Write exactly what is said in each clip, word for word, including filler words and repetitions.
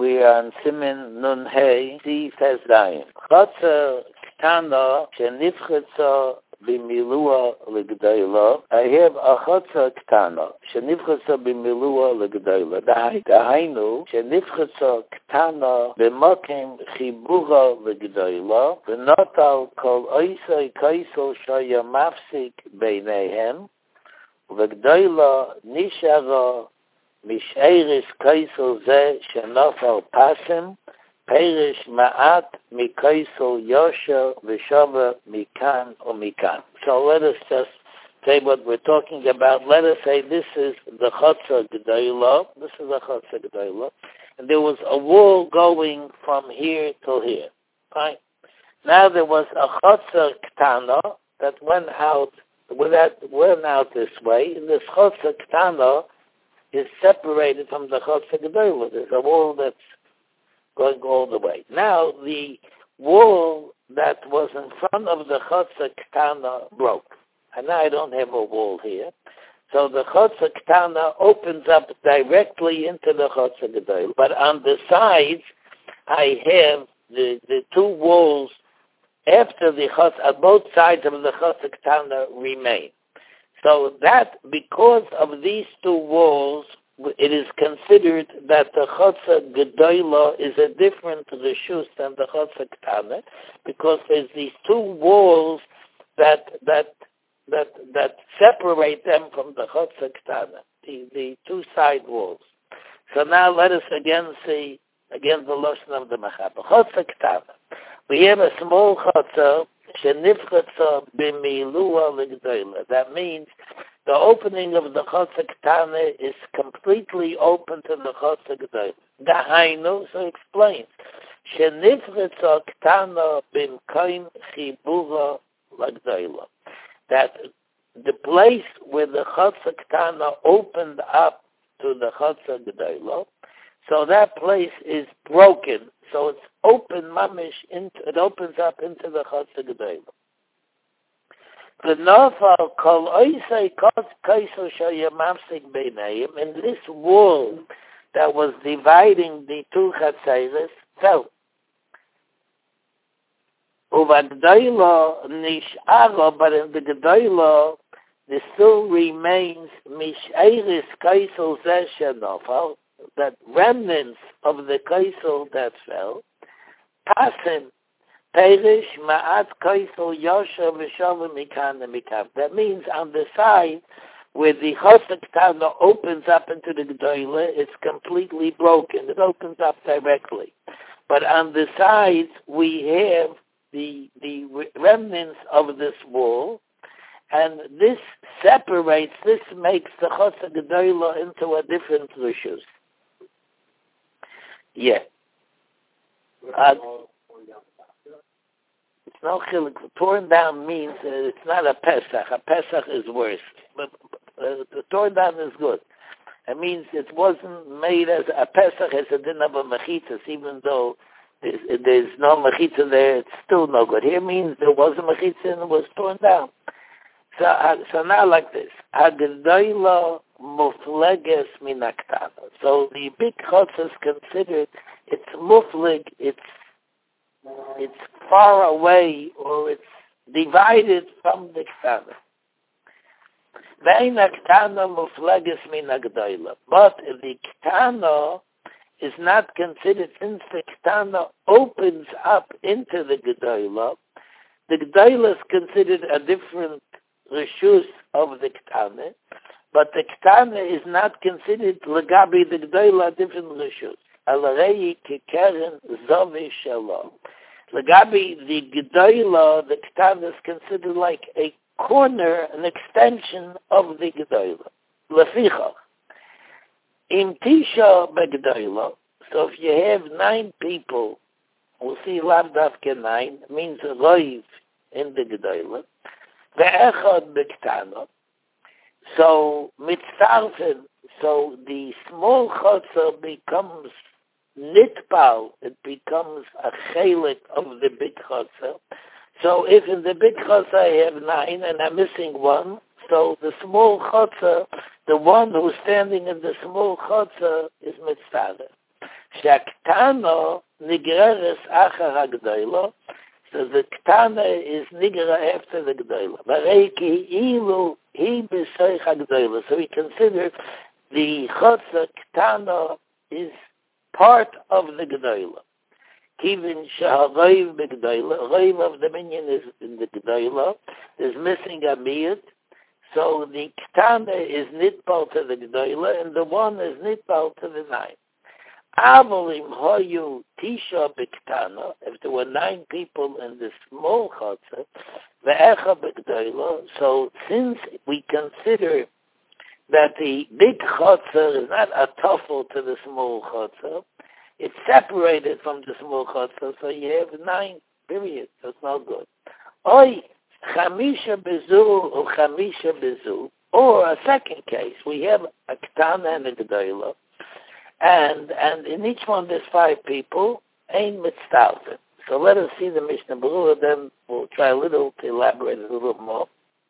we are on Simin Nun Hey, C says Dayan. Chotzer Ktana, Shenifchetza Bimilua Ligdayla. I have a Chotzer Ktana, Shenifchetza Bimilua Ligdayla. Dahainu, Shenifchetza Ktana Bimakim Chibura Ligdayla. V'notal kol oisai kaisel shaya mafsik beinehem. Ligdayla nishara Mish'eris kaisel ze shenofal pasim, perish ma'at mikaisel yosher v'shava mikan or mikan. So let us just say what we're talking about. Let us say this is the Chotzer Gedolah. This is the Chotzer Gedolah. And there was a wall going from here till here. Fine. Now there was a Chotzer Ktana that went out, that went out this way. And this Chotzer Ktana is separated from the Chotzer Gedolah. There's a wall that's going all the way. Now, the wall that was in front of the Chotzer Ktana broke. And now I don't have a wall here. So the Chotzer Ktana opens up directly into the Chotzer Gedolah. But on the sides, I have the, the two walls after the Chotzer, on both sides of the Chotzer Ktana remain. So that, because of these two walls, it is considered that the Chotzer Gedolah is a different reshus than the Chotzer Ktana, because there's these two walls that that that that separate them from the Chotzer Ktana, the, the two side walls. So now let us again see again the lashon of the Mechaber. Chotzer Ktana. We have a small Chotzer. That means the opening of the Chotzer Ktana is completely open to the Chotzer Gedolah. Dahainu, so explains. Shenifchetza Ktana b'mkaim chibura l'Gedolah. That the place where the Chotzer Ktana opened up to the Chotzer Gedolah, so that place is broken. So it's open mamish, into, it opens up into the Chotzer Gedolah. The nafal kol oisei kos kaiso shayamamsik beinayim, and this wall that was dividing the two Chatzeres fell. Uva Gedolah nish'ara, but in the Gedolah there still remains mish'eris kaiso zeh shenofal, that remnants of the kaisel that fell, pasim, perish, ma'at kaisel, yosher, v'shavah, mikan, mikan. That means on the side where the Chotzer Ktana opens up into the Gedolah, it's completely broken. It opens up directly. But on the sides, we have the the remnants of this wall, and this separates, this makes the Chotzer Gedolah into a different reshus. Yeah. Uh, it's no chiluk. Torn down means uh, it's not a Pesach. A Pesach is worse. But uh, the torn down is good. It means it wasn't made as a Pesach as a din of a mechitzas, even though there's, there's no mechitzah there, it's still no good. Here means there was a mechitzah and it was torn down. So, uh, so now like this. Hagedolah mufleges minaktana. So the big chotzer is considered, it's mufleg, it's it's far away, or it's divided from the ktana. Ve'ein ktana mufleges minagdolah. But the ktana is not considered, since the ktana opens up into the gedolah. The gedolah is considered a different reshus of the ktana, but the ktana is not considered legabi the gedolah, a different reshus. Alarei kekeren zovi shalom. Legabi the gedolah, the ktana is considered like a corner, an extension of the gedolah. Lefichach im tisha begedolah. So if you have nine people, we'll see lav dafke nine, means a roiv in the gedolah. Ve'echad b'ktana. So mitzarfen, so the small chotzer becomes nitpal, it becomes a chelik of the big chotzer. So if in the big chotzer I have nine and I'm missing one, so the small chotzer, the one who's standing in the small chotzer is mitzarfen. Shaktano nigreres achar hagdoilo. So the Ktana is nigra after the Gdoila. Vareiki ilu hi b'soich hagdoila. So we consider the Chotza Ktana is part of the Gdoila. Kivin shaharoiv b'Gdoila. Roiv of the minion is in the Gdoila. Is missing a miyut. So the Ktana is nitbal to the Gdoila, and the one is nitbal to the nine. Avolim hoyu tisha b'Ktana. If there were nine people in the small Chotza, ve'echa b'Gdoila. So since we consider that the big Chotza is not a tuffle to the small Chotza, it's separated from the small Chotza, so you have nine, period. So it's not good. Oy, chamisha bezu or chamisha bezu, or a second case, we have a Ktana and a Gdoila, and and in each one there's five people, ein mitztalten. So let us see the Mishnah Berurah, then we'll try a little to elaborate a little more.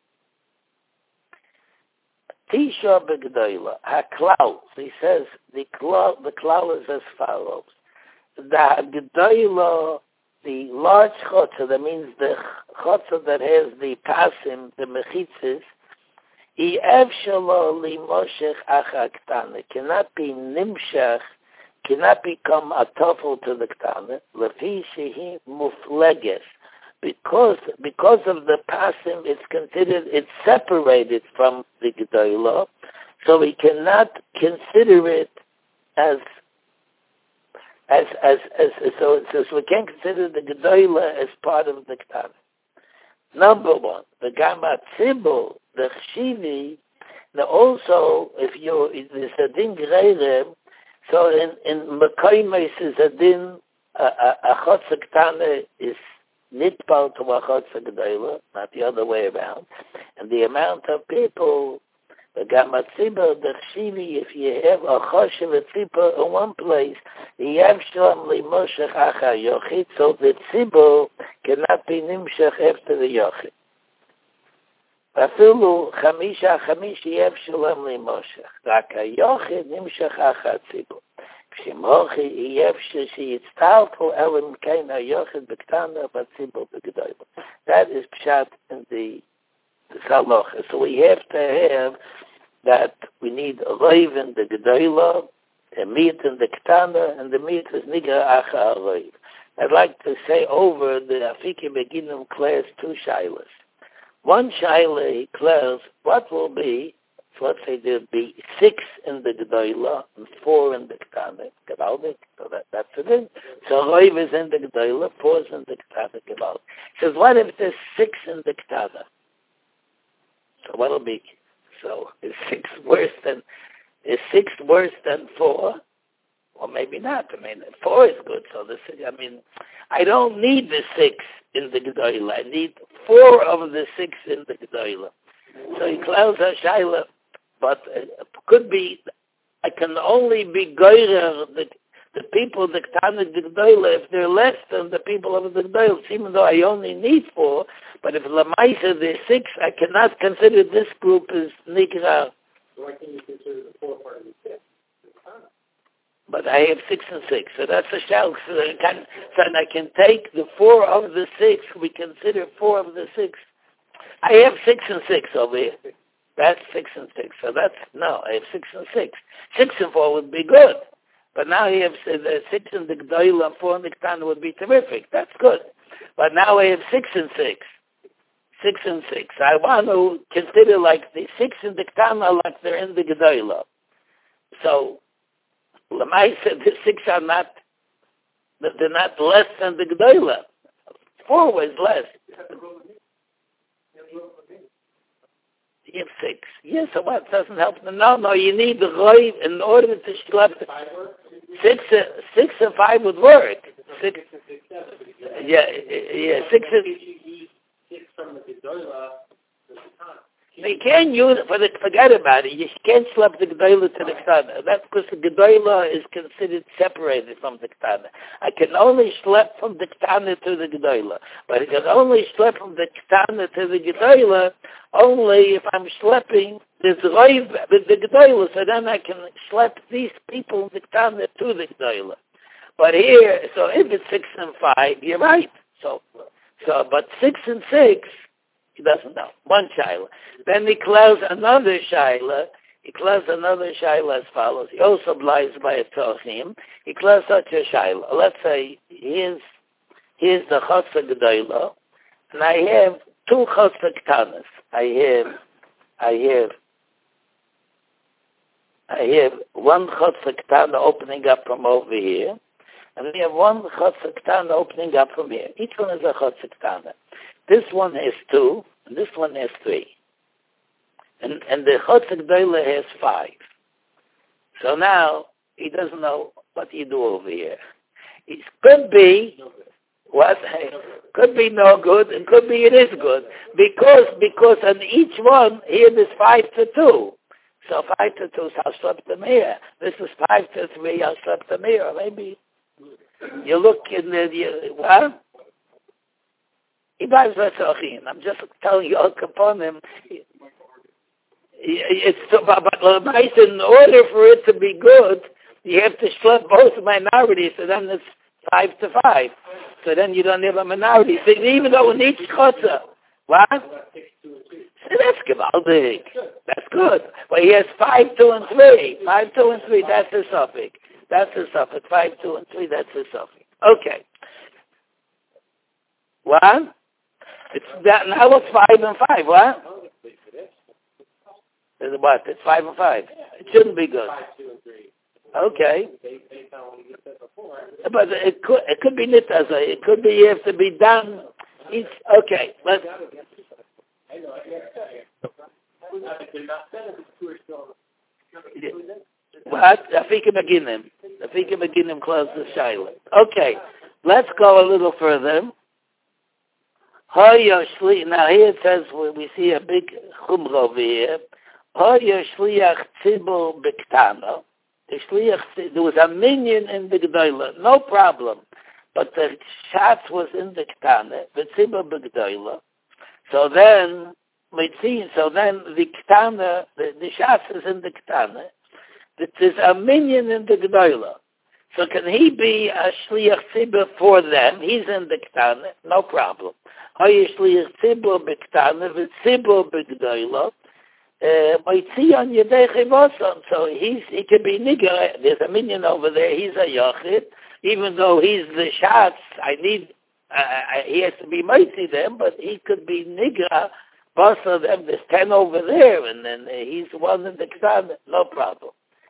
Tisha b'Gdoila, haklal. He says the klal, the klal is as follows: the Gdoila, the large chotza, that means the chotza that has the pasim, the mechitzes, Iev shelo limoshech acha ktana, cannot be nimshach, cannot become a tofel to the ktana, lefi shehi mufleges. Because because of the pasim, it's considered, it's separated from the Gdoila, so we cannot consider it as as as as, as so, so so we can't consider the Gdoila as part of the Ktana. Number one, the Gama Tzibur, the Chshivi. Now also, if you there's a din Greirem, so in in Mekaymes is a din a a Chotza Ktana is nitbal to a Chotza Gdoila, not the other way around. And the amount of people, the Gama Tzibur, the Chshivi, if you have a Choshev Tzibur in one place, the Yav Shalom Li Moshech Acha Yochid, so the Tzibur cannot be Nimshech after the Yochid. Afilu Chamisha Chamishi Yav Shalom Li Moshech. Raka Yochid Nimshech Acha Tzibur. Kshimochi Yav Sheshi Yitztalto Elim Keina Yochid B'Ktana B'Tzibur B'Gdoila. That is Pshat in the Halacha. So we have to have that we need a Reiv in the Gdoila, a meat in the Ktana, and the meat is Nigra Acha Reiv. I'd like to say over the Afiki Beginum class two shilas. One shaila he declares what will be, so let's say there'll be six in the Gdoila and four in the Ktana. Gewaldig, so that, that's it. So Reiv is in the Gdoila, four is in the Ktana. Gewaldig. He says, what if there's six in the Ktana? So what'll be? So is six worse than is six worse than four? Or maybe not. I mean, four is good. So this, I mean, I don't need the six in the Gdoila. I need four of the six in the Gdoila. So he clouds a shaila, but it could be. I can only be goyrer the the people the Ktana Gdoila if they're less than the people of the Gdoila. Even though I only need four. But if Lamaisa there's six, I cannot consider this group as Nikra. Why can you consider the four part of the six? But I have six and six, so that's a shout. So I can, so I can take the four of the six. We consider four of the six. I have six and six over here. That's six and six. So that's no. I have six and six. Six and four would be good, but now you have uh, six in the Gdoila and four in the Ktana would be terrific. That's good. But now I have six and six. Six and six. I want to consider like the six in the Ktana like they're in the Gdoila. So, Lamaisa, the six are not, they're not less than the Gdoila. Four was less. You have six. Yes, so what? Doesn't help. No, no, you need the Reiv in order to schlep. Six, uh, six and five would work. Six, yeah, yeah, six and... From the Gdoila, you can't use it for the, forget about it. You can't slap the Gdoila to the Ktana. That's because the Gdoila is considered separated from the Ktana. I can only slap from the Ktana to the Gdoila. But I can only slap from the Ktana to the Gdoila only if I'm slapping this Reiv with the Gdoila. So then I can slap these people in the Ktana to the Gdoila. But here, so if it's six and five, you're right. So, so, but six and six, he doesn't know. One shaila. Then he closes another shaila. He closes another shaila as follows. He also obliges by a tochim. He closes such a shaila. Let's say here's here's the chotza gedola, and I have two chotza ktanas. I have, I have. I have one chotza ketana opening up from over here, and we have one chotza ketana opening up from here. Each one is a chotza ketana. This one has two, and this one has three. And and the chotza gedola has five. So now, he doesn't know what you do over here. It could be, what? Could be no good, and could be it is good. Because, because on each one, here there's five to two. So five to two, I'll slip the mirror. This is five to three, I'll slip the mirror. Maybe you look in the, you, what? I'm just telling you, upon him. It's so, but, but nice, in order for it to be good, you have to slip both minorities, so then it's five to five. So then you don't have a minority. So even though in each chotza, what? So that's gewaldig. That's good. Well, he has five, two, and three. Five, two, and three, that's his suffix. That's his suffix. Five, two, and three, that's his suffix. Okay. What? It's that, now it's five and five, what? It's what? It's five and five. It shouldn't be good. Okay. But it could, it could be nitaza. It could be, you have to be done. Each, okay, let's... What? Afika Beginim. Afika Beginim close the shaila. Okay, let's go a little further. Now here it says, we see a big chumra over here. Hoya shliach tzibur b'ktana. The shliach, there was a minion in the gdoila, no problem. But the shatz was in the ktana, the tzibur b'gdoila. So then, so then the ktana, the, the shatz is in the ktana. There's a minion in the gdoila. So can he be a shliach tzibur for them? He's in the ktana, no problem. Hoya shliach tzibur b'ktana, the tzibur b'gdoila. So he's, he can be nigger. There's a minion over there. He's a yachid. Even though he's the shatz, I need, uh, I, he has to be mighty them, but he could be nigger. Boss of them, there's ten over there, and then uh, he's one in the ktan, no problem.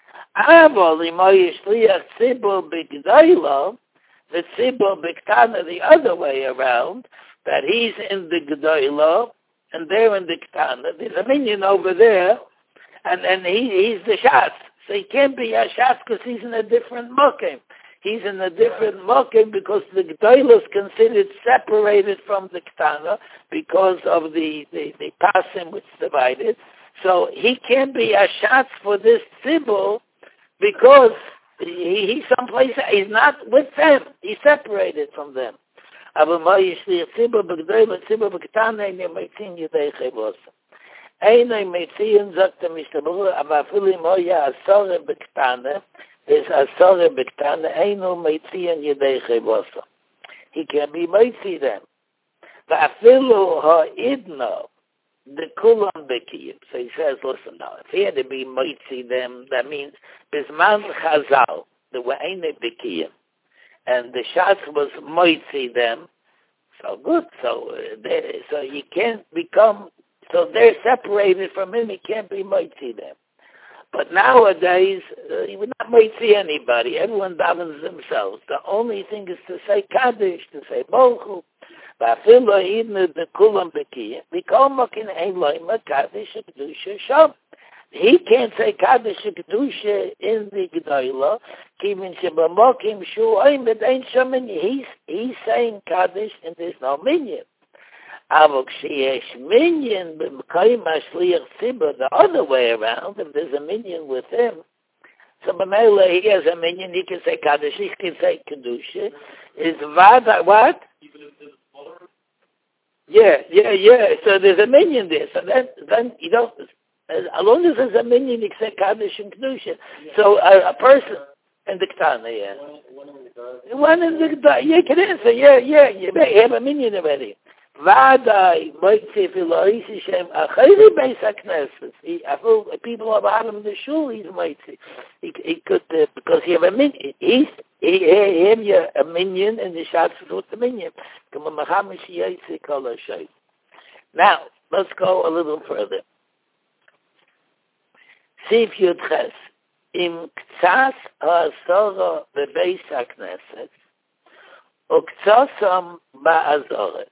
The tzibur b'ktana the other way around, that he's in the g'dayla, and they're in the Ketana. There's a minion over there, and, and he, he's the Shatz. So he can't be a Shatz because he's in a different Mokim. He's in a different Mokim because the G'dayla is considered separated from the Ketana because of the, the, the Pasim which is divided. So he can't be a Shatz for this Tzibur because he, he's someplace, he's not with them. He's separated from them. Aber ma yishli tzibur b'gdoila tzibur b'ktana in yemeitzin yedei chevos. Einer yemeitzin sagt der Mishtabur, aber afili moya asore b'ktana, is asore b'ktana, einer yemeitzin yedei chevos. He can be meitzi them. Va'afilu ha'idno, the kulam b'kiyim. So he says, listen now, if he had to be meitzi them, that means bisman chazal, the wa'ene b'kiyim. And the shots was moitzi them, so good. So uh, they, so you can't become. So they're separated from him. He can't be moitzi them. But nowadays, uh, you would not moitzi anybody. Everyone davens themselves. The only thing is to say kaddish, to say bolchu. Va'afilo idnu the kulam b'kiyim. V'kol mokin ein loima kaddish kedusha sham. He can't say Kaddish Kedusha in the G'dayla, Kivin Shebamokim Shu Oimed Ein Shaman. He's he's saying Kaddish and there's no minion. Avok Sheyesh Minion B'Mekayim HaShliach Tzibur, the other way around, if there's a minion with him, so B'Mela he has a minion, he can say Kaddish, he can say Kedusha. Is Vada, what? Yeah, yeah, yeah. So there's a minion there. So then, then you don't. As long as there's a minion, you can say Kaddish and Kedusha. So a, a person, In the Ketana, yeah. One, one in the garden. One in the Ketana. You can answer, yeah, yeah. You have a minion already. Vadai, Moitzi, Filoisi, Shem, Achayri, Beis HaKnesses. People are bottom of the shul, he's Moitzi. He, he could, uh, because he have a minion. He's, he, he have you a minion, and the shots with the minion. Now, let's go a little further. Sif Yud Ches. Im Ktsas HaAsora Bebeis HaKnesses, Uktsasam Ba'azore.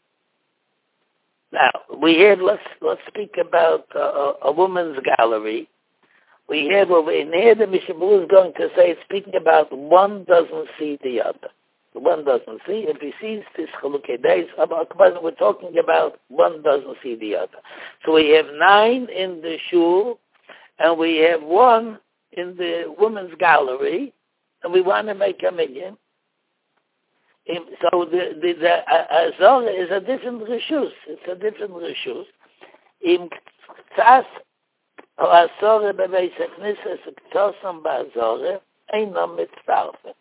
Now, we have, let's, let's speak about uh, a, a woman's gallery. We have over in here, the Mishabur is going to say, speaking about one doesn't see the other. One doesn't see. If he sees this Chalukei Beis, we're talking about one doesn't see the other. So we have nine in the shul, and we have one in the women's gallery, and we want to make a million. So the the, the uh, Azora is a different reshus. It's a different reshus. Im Ktsas HaAsora Bebeis HaKnesses Uktsasam Ba'azora Einam Mitztarfen.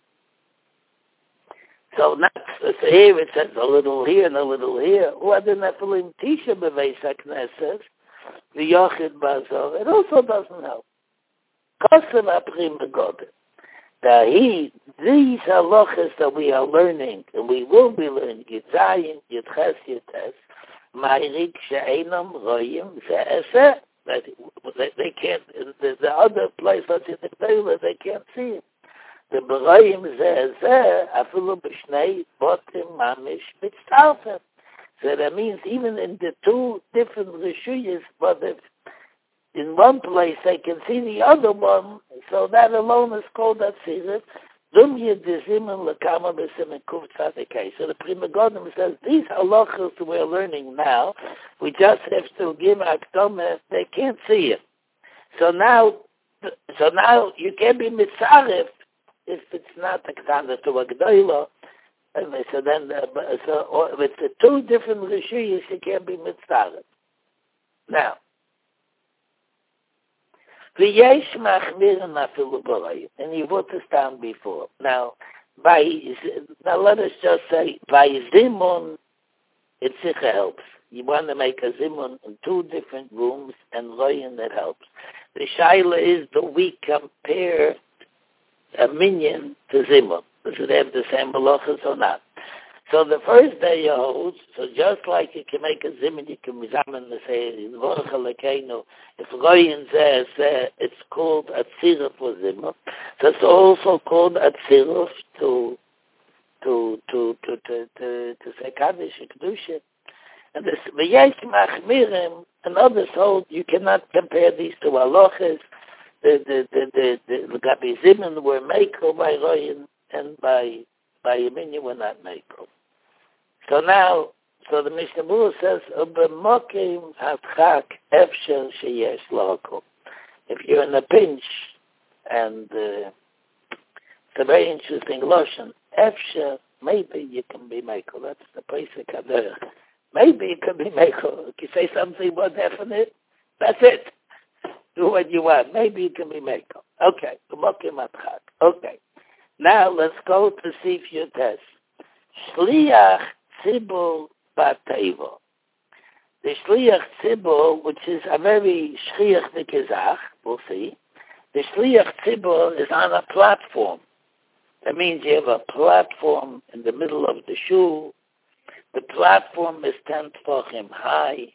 So next, so here it says a little here and a little here. U'adin Efelim Tisha Bebeis HaKnesses V'yochid Ba'azora. It also doesn't help. Kosev HaPrim Begodim. That he, these halachas that we are learning, and we will be learning, Yitzayin, Yitches, Yites, Ma'arik She'enam Royim Ze'eseh. That they can't, the, the other place that's in the Torah, they can't see it. The Royim Ze'eseh, Afilu B'shnei Botim Mamish Mitzalfem. So that means even in the two different Rishuyas, but if in one place they can see the other one, so that alone is called Atzirut. Dum Yedizimin Lekama B'Simen Kuf Tzadikei. So the Pri Megadim says, these halachas we're learning now, we just have to give Akdome, they can't see it. So now, so now you can be Mitzaref if it's not a Ketana to a Gdoila. So then, uh, so with the two different Rishiyas, you can't be Mitzaref. Now, and you wrote this down before. Now, by now let us just say by Zimun, it helps. You want to make a Zimun in two different rooms, and Royan that helps. The Shaila is that we compare a minyan to Zimun. Does it have the same halachas or not? So the first day you hold, so just like you can make a zimun, you can mizamen and say, if Royan says it's called Atziruf for zimun, so it's also called Atziruf to to to to to to, to say Kaddish and Kedusha. And this V'yesh Machmirim, and others hold you cannot compare these two halachas. The the the the the Gabi zimun were mekel by Royan, and by by Yemin were not mekel. So now, so the Mishnah Berurah says, "Ubemokim hatchak efsher sheyesh lokum." If you're in a pinch, and uh, it's a very interesting lotion, efsher, maybe you can be mekel. That's the basic haderech. Maybe you can be mekel. If you say something more definite, that's it. Do what you want. Maybe you can be mekel. Okay, ubemokim hatchak. Okay. Now let's go to see if you test. Shliach Tzibur Bateivo. The Shliach Tzibur, which is a very Shliach Nikizach, we'll see. The Shliach Tzibur is on a platform. That means you have a platform in the middle of the shul. The platform is ten tefachim high.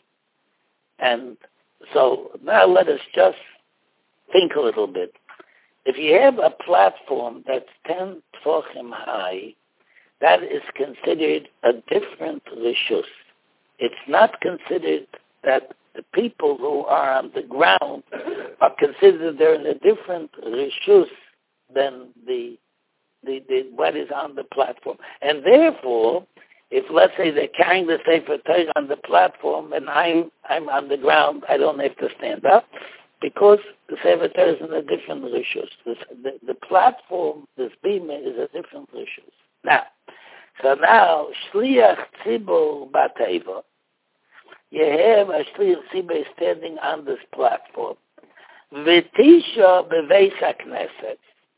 And so now let us just think a little bit. If you have a platform that's ten tefachim high, that is considered a different reshus. It's not considered that the people who are on the ground are considered they're in a different reshus than the, the, the what is on the platform. And therefore, if let's say they're carrying the Sefer Torah on the platform and I'm I'm on the ground, I don't have to stand up because the Sefer Torah is in a different reshus. The, the, the platform, this bima, is a different reshus. Now, so now, Shliach Tzibur Bateiva, you have a Shliach Tzibur standing on this platform. V'tisha Beveis HaKnesset,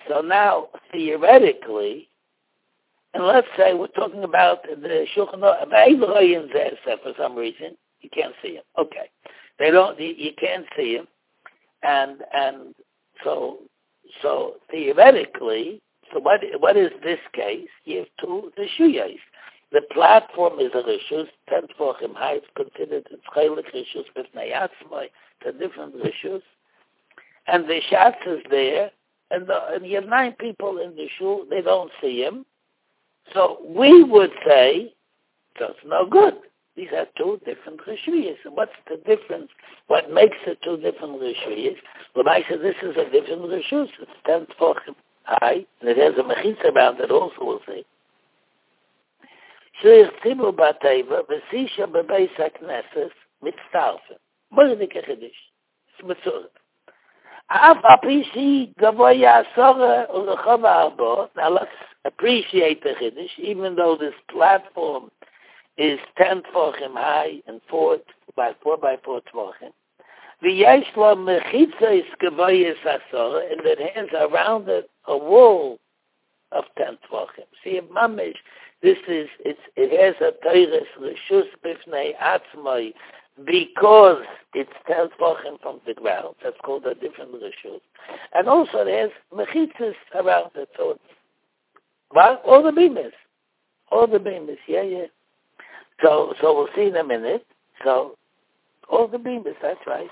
So now, theoretically, and let's say we're talking about the Shulchan Aruch, for some reason, you can't see him. Okay. They don't, you, you can't see him. And, and so, so theoretically, so what, what is this case? You have two Rishuyos. The platform is a Rishus, ten tefachim high, it's considered a Chelik Rishus, B'fnei Atzmai, it's a different Rishus. And the Shatz is there, and, the, and you have nine people in the shul, they don't see him. So we would say, that's no good. These are two different Rishuyos. And what's the difference? What makes it two different Rishuyos? Rabbi said this is a different Rishus. It's ten tefachim high, and it has a mechitza around it also, we'll see. Shliach Tzibur B'Teva, V'sisha B'Beis HaKnesses, Mitztarfen. Moedike Chiddush. It's Mitzurah. Af Apishi Gavoya Asora Ulechava Arbo. Now let's appreciate the Chiddush, even though this platform is ten tefachim high and four by four by four tefachim. V'yesh lo mechitza is Gavoya Asora, and it has around it a wall of ten tefachim. See, Mamish, this is, it's, it has a Teires Rishus B'fnei Atzmai, because it's ten tefachim from the ground. That's called a different Rishus. And also it has mechitzas around it. So it's, well, all the beamers. All the beamers, yeah, yeah. So, so we'll see in a minute. So, all the beamers, that's right.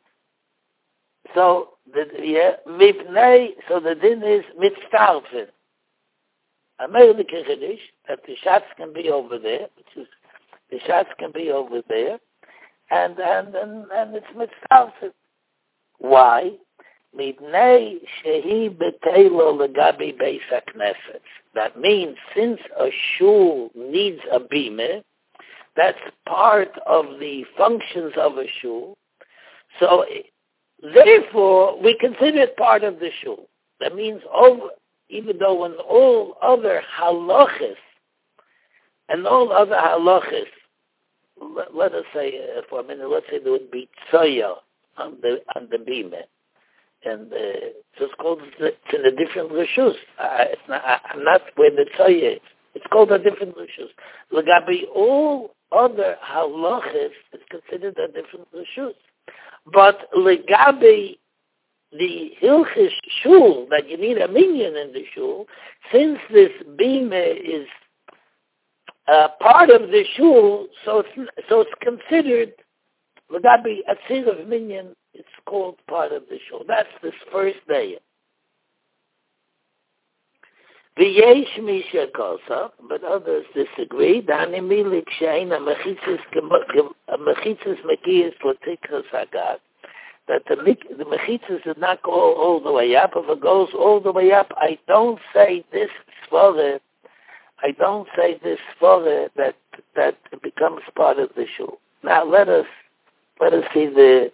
So, the, yeah, Mipnei, so the din is mitztarfen. Ameirlik Chiddush, that the shots can be over there, which is, the shots can be over there, and, and, and, and it's mitztarfen. Why? Midnei shehi betelo legabi beis hakneses. That means since a shul needs a bimah, that's part of the functions of a shul. So, therefore, we consider it part of the shul. That means over, even though in all other halachas, and all other halachas, let, let us say uh, for a minute, let's say there would be tzoya on the on the bimah. And uh, so it's called, it's in a different rishus. Uh, it's not, I, I'm not where the tzoya is. It's called a different rishus. Legabi all other halachas, it's considered a different rishus. But legabi the hilchis shul, that you need a minyan in the shul, since this bimah is uh, part of the shul, so it's, so it's considered legabi atzir of minyan. It's called part of the shul. That's this first day. V'yesh misha kosa, but others disagree. Dani milik she'ena mechitzes mechitzes mekiyas l'tikras hagat. That the the mechitzes did not go all, all the way up. If it goes all the way up, I don't say this svara. I don't say this svara that that becomes part of the shul. Now let us let us see the.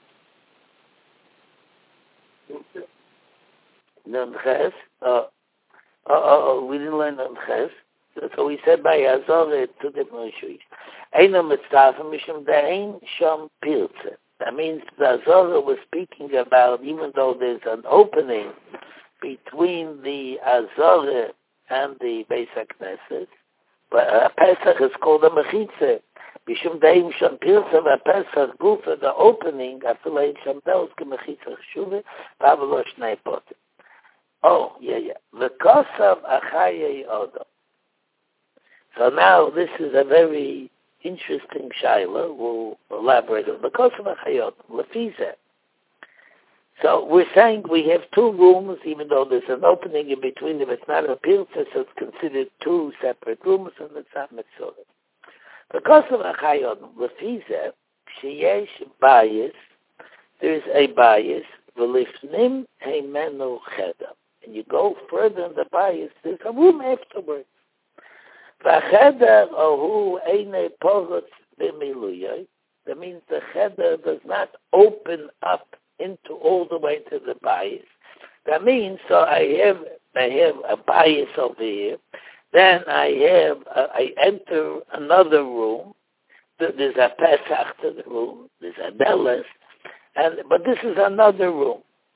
Nunches. Uh, oh, oh, we didn't learn Nunches. So we said by Azor two different issues. Eino mitzvah mishum de'ein sham pilze. That means the Azor was speaking about, even though there's an opening between the Azor and the Beis HaKnesses, but a Pesach is called a Mechitze. Mishum de'ein sham pilze, a Pesach gufa, the opening, afilei sham de'os ke Mechitze chshuve, v'avalo shnei potem. Oh, yeah, yeah. V'kosav achaye odo. So now this is a very interesting shaila. We'll elaborate on V'kosav achaye odo. Lefizeh. So we're saying we have two rooms, even though there's an opening in between them. It's not a pilza, so it's considered two separate rooms, and it's not mitzvah. V'kosav achaye odo. Lefizeh, sheyesh bayis, there's a bayis, v'lifnim heimenu chedam. And you go further in the bayis, there's a room afterwards. V'cheder ohu eine porot b'miluyah. That means the cheder does not open up into all the way to the bayis. That means, so I have I have a bayis over here. Then I have uh, I enter another room. There's a pesach to the room. There's a delis, and but this is another room.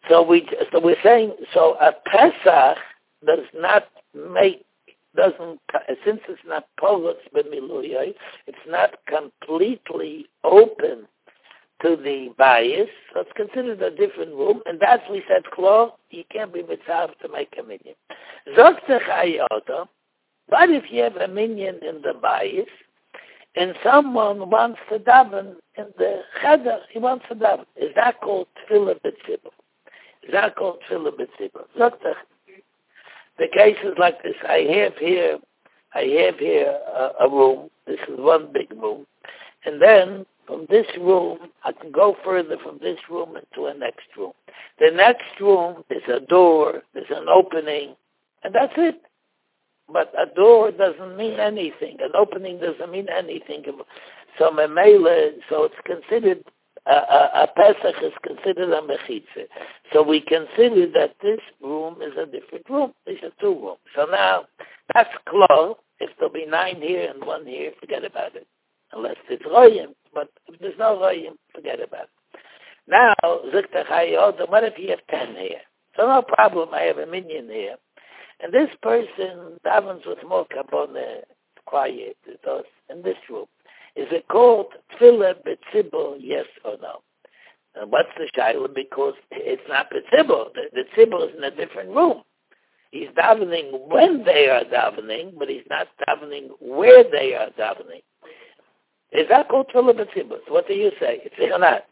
So we so we're saying so a Pesach does not make doesn't since it's not Polos b'miluyah, it's not completely open to the bias, so it's considered a different room, and that's we said Klo, you can't be mitzvah to make a minyan. Zoktech Ayodam, but if you have a minyan in the bias, and someone wants to daven in the cheder, he wants to daven. Is that called tefillah b'tzibur? Is that called tefillah b'tzibur? Zoktech. The case is like this. I have here, I have here a, a room. This is one big room, and then from this room, I can go further from this room into a next room. The next room, there's a door, there's an opening, and that's it. But a door doesn't mean anything. An opening doesn't mean anything. So memele, so it's considered, uh, a, a Pesach is considered a mechitze. So we consider that this room is a different room. These are two rooms. So now, that's close. If there'll be nine here and one here, forget about it. Unless it's royim. But if there's no royim, forget about it. Now, Zikta Chayot, what if you have ten here? So no problem, I have a minion here. And this person davens with more kabbalah, quiet, in this room. Is it called tefillah b'tzibur, yes or no? And what's the shayla? Because it's not b'tzibur. The, the tzibur is in a different room. He's davening when they are davening, but he's not davening where they are davening. Is that called tefillah b'tzibur? So what do you say? It's or not?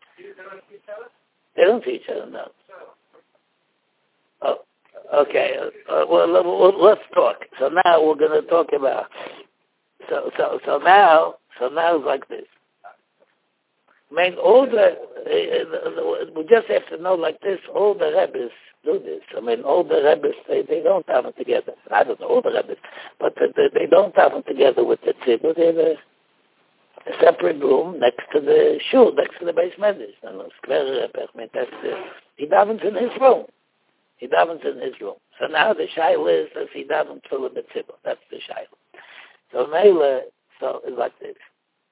They don't see each other, no. Oh, okay. Uh, well, well, let's talk. So now we're going to talk about. So, so, so now, so now it's like this. I mean, all the uh, we just have to know like this. All the Rebbes do this. I mean, all the Rebbes they, they don't have them together. I don't know all the Rebbes, but they, they don't have them together with the tzibur. They have a, a separate room next to the shul, next to the base medrash. I mean, that's uh, he davens in his room. He davens in his room. So now the shayla is, does he daven tefillah b'tzibur? That's the shayla. So Mela, so it's like this.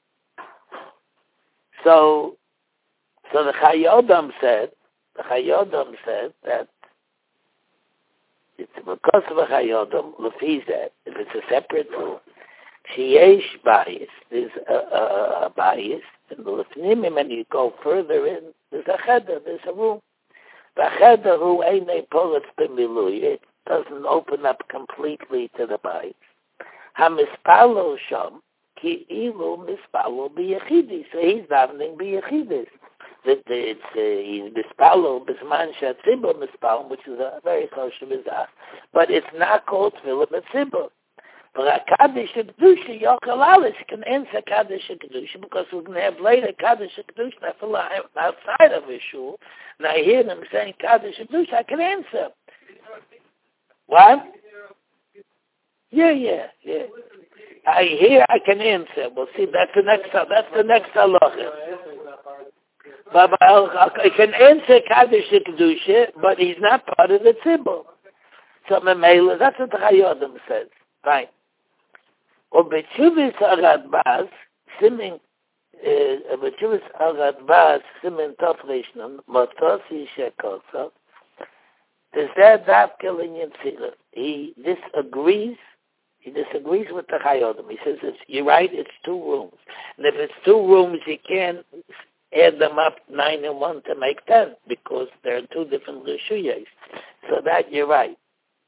So, so the Chayodam said, the Chayodam said that it's because of a Chayodam, Lefizet, if it's a separate room, Sheyesh bias, there's a, a, a bias, and the Lefnimim, when you go further in, there's a cheder, there's a room. The cheder who ain't a polis b'milui, it doesn't open up completely to the bias. Hamispalo sham ki ilu mispalo biyachidis. So he's davening biyachidis. That it's uh, he's mispalo bisman shatzibur mispalo, which is a very kosher mizah, but it's not called tefillah b'tzibur. But a kaddish kedusha yochel alish can answer kaddish kedusha because we're going to have later kaddish kedusha outside of his shul. And I hear them saying kaddish kedusha, I can answer. What? Yeah, yeah, yeah. I hear I can answer. Well, see, that's the next. That's the next halacha. But, but I can answer kaddish kedusha, but he's not part of the tzibur. So memela, that's what the Chayodim says. Fine. Or b'tshuvas aradbaz, simin, b'tshuvas aradbaz, simin tofrishnon, motosi shekosa. Is that dafkel in Yitzchak? He disagrees. He disagrees with the Chayodim. He says, it's, you're right, it's two rooms. And if it's two rooms, you can't add them up nine and one to make ten because they're two different reshuyos. So that you're right.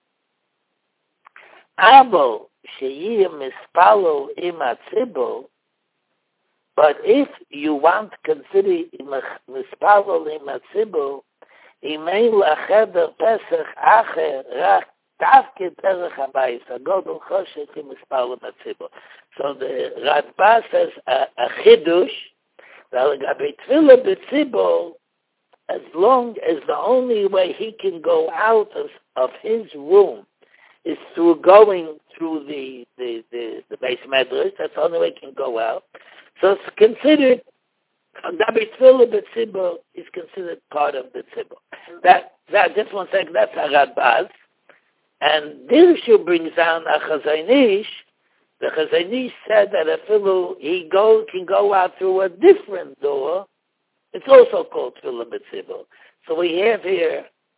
Abo sheyir mispalo ima tzibur, but if you want to consider mispalo ima tzibur, imay lacheder pesach acher rak tavke terech habayis agodol choshet im mispalo matzibur. So the Radbaz says a, a chidush that gabe tefillah b'tzibur, as long as the only way he can go out of, of his room is through going through the the the, the base medrash. That's the only way he can go out. So it's considered. Gabi tefillah b'tzibur is considered part of the tzibur. That that just one second. That's a Radbaz, and Dirshu brings down a Chazanish. The Chazanish said that a fellow he go can go out through a different door. It's also called tefillah b'tzibur. So we have here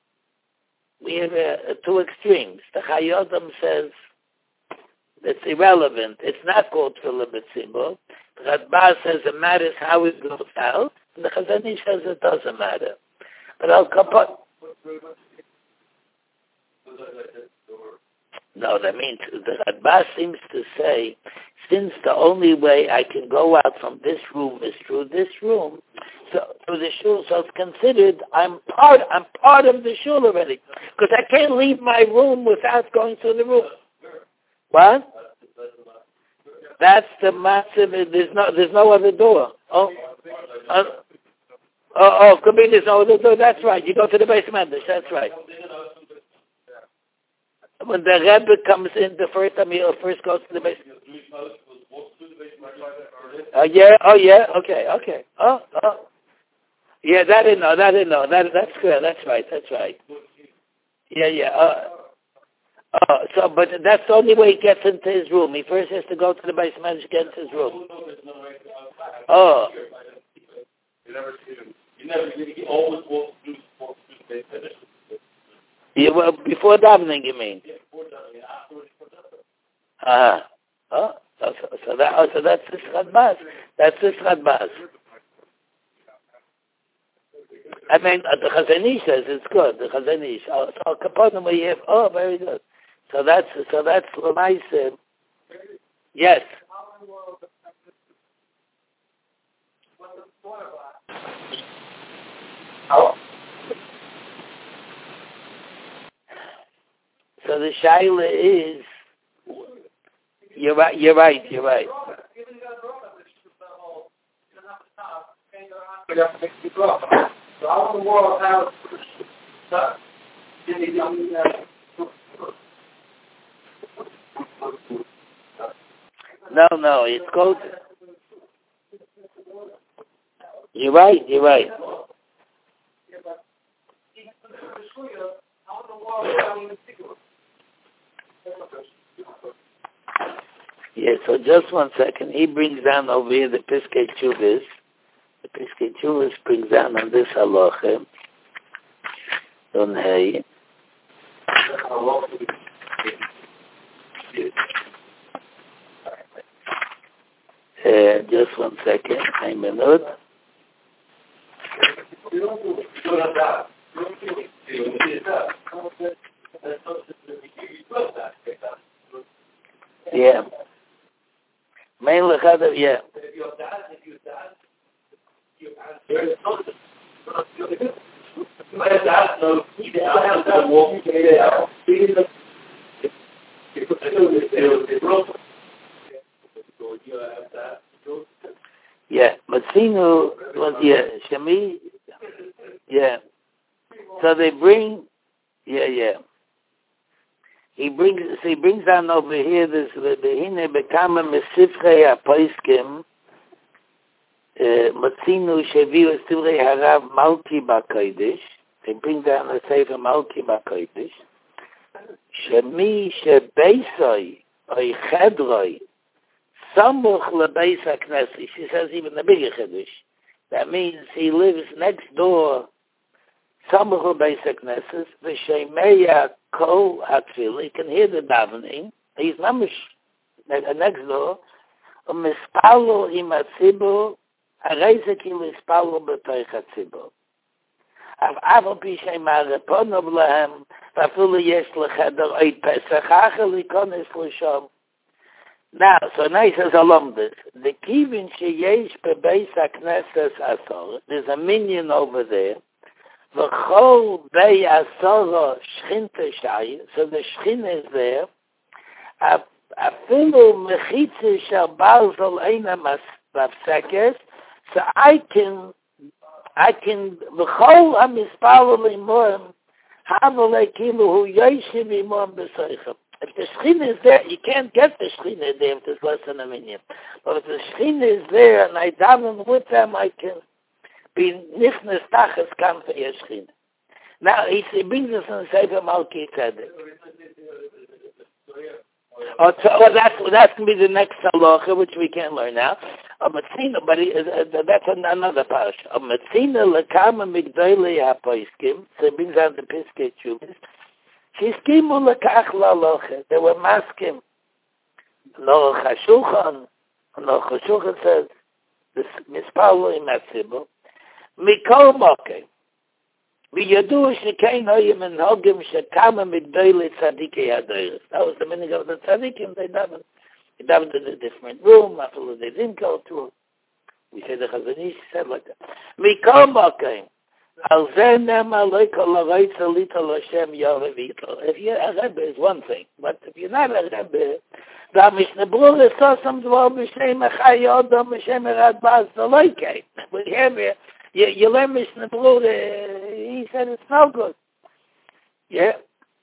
we have uh, two extremes. The Chayyodam says it's irrelevant. It's not called Tefillah B'tzibur. The Radbaz says it matters how it goes out. And the Chazon Ish says it doesn't matter. But Al Kapot. No, that means the Radbaz seems to say, since the only way I can go out from this room is through this room, so through the shul, so it's considered I'm part. I'm part of the shul already, because I can't leave my room without going through the room. What? That's the massive. There's no. There's no other door. Oh. Uh, oh, oh, could be there's no other door. That's right. You go to the basement. That's right. When the Rebbe comes in, the first time he first goes to the basement. Uh, yeah. Oh, yeah. Okay. Okay. Oh, oh. Yeah, that I didn't know. That I didn't know. That that's good. That's right. That's right. Yeah, yeah. Uh, uh, so, but that's the only way he gets into his room. He first has to go to the basement to get into his room. Oh. You never see him. You never. He always walks through the finish. Yeah, well, before davening, you mean? Yeah, before davening. Afterwards, before davening. Ah. Oh. So, so that. Oh, so that's this Radbaz. That's this Radbaz. I mean, uh, the Chazon Ish says it's good. The Chazon Ish. Oh, so Kaponim we have. Oh, very good. So that's so that's Lamai said. Yes. So the shaila is. You're right. You're right. You're right. So how in the world how No, no, it's called. You're right, you're right. Yeah, so just one second. He brings down over here the Piskei Teshuvos. The Piskei Teshuvos brings down on this halacha. On hey. Uh, just one second. A minute. Yeah. Mainly, yeah. Yeah, Matzinu was yeah, Shemi, yeah. So they bring, yeah, yeah. He brings, so he brings down over here this Behine Bekama Mesifrei HaPoiskim Matzinu Sheviu Estivrei Harav Malki BaKodesh. They bring down the Sefer Malki BaKodesh. Shemi Shebeisoi Oy Chedroi Samuch LeBeis HaKnesset. She says even the bigger Chiddush. That means he lives next door. Samuch LeBeis HaKnesset. V'Shemeya Kol HaTfilah. He can hear the davening. He's mamish next door. U'mispalo im HaTzibur. Harei ki mispalo b'toich HaTzibur. Av aval pi she'ma reponov lehem. V'afilu yesh lecheder oid Pesach. Achel ikonis l'shom. Now, so now he says along this. The kivin sheyesh bebeis HaKnesset asor. There's a minion over there. V'chol bei asoro shchinte shay. So the shchin is there. Afilu mechitze shel balzol eina mafsekes. So I can, I can, v'chol hamispalo l'imorim havole kilu hu yoshiv imom b'soichem. If the Shechina is there, you can't get the Shechina there if there's less than a minyan. But if the Shechina is there and I daven with them, I can be nichnes tachas kam for your Shechina. Now, he, he brings us in the Sefer Malki Tzedek. Oh, so, well, that's, that's going to be the next halacha, which we can't learn now. A Metzina, but he, uh, that's another parasha. A Metzina lekama migdolei hapoiskim. So he brings out the Piskei Teshuvos. שהסכימו לכך להלכה. They were masking. Noch HaShulchan, Noch HaShulchan says, מספר לא עם הציבור, מכל מוקר, וידוע שכן היו מנהוגים שכמה מגדולי צדיקי הדרך. That was the meaning of the tzadikim. They davened. They davened in a different room, after they didn't go to it. We say the Chazon Ish said like that. מכל מוקר, על זה נאמר לא כל הרייצה ליטל השם יורה ויטל. If you're a Rebbe, it's one thing, but if you're not a Rebbe, da Mishnah Brura saw some dwar b'shem Echai Yodom b'shem Erad Baz, the loike. But here, you, you learn Mishnah Brura, he said it's no good. Yeah.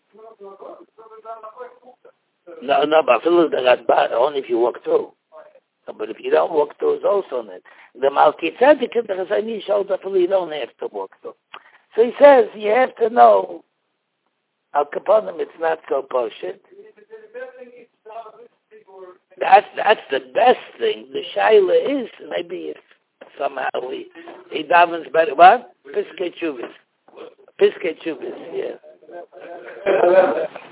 No, no, but feel the Erad Baz, only if you walk through. But if you don't walk through, it's also not. The Malki Tzedek, the Chazon Ish showed up, you don't have to walk through. So he says, you have to know, Al Kaponim, it's not so poshut. That's that's the best thing. The shaila is maybe if somehow he he davens better. What? Piskei Chubis. Piskei Chubis. Yeah.